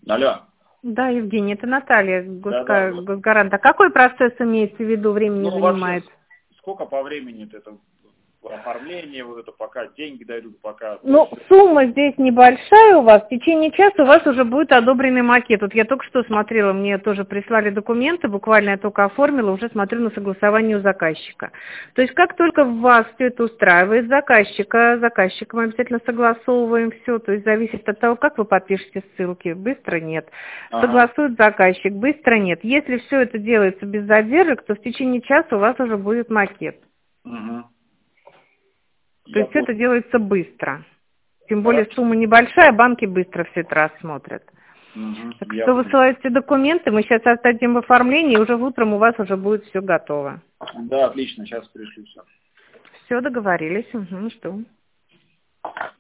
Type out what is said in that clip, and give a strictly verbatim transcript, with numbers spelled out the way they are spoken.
Алло. Да, Евгений, это Наталья, Да, Госка- да, вот. Госгарант. А какой процесс имеется в виду, времени Ну, занимает? вообще, сколько по времени это оформление, вот это пока деньги дойдут, пока... Ну, сумма здесь небольшая у вас. В течение часа у вас уже будет одобренный макет. Вот я только что смотрела, мне тоже прислали документы, буквально я только оформила, уже смотрю на согласование у заказчика. То есть как только вас все это устраивает, заказчика, заказчиком обязательно согласовываем все. То есть зависит от того, как вы подпишете ссылки. Быстро нет. Ага. Согласует заказчик, быстро нет. Если все это делается без задержек, то в течение часа у вас уже будет макет. Угу. То Я есть это понял. делается быстро. Тем более Хорошо. сумма небольшая, банки быстро все это рассмотрят. Угу. Так Я что понял. высылайте документы, мы сейчас отдадим в оформление, и уже утром у вас уже будет все готово. Да, отлично, сейчас пришлю все. Все, договорились. Угу, жду.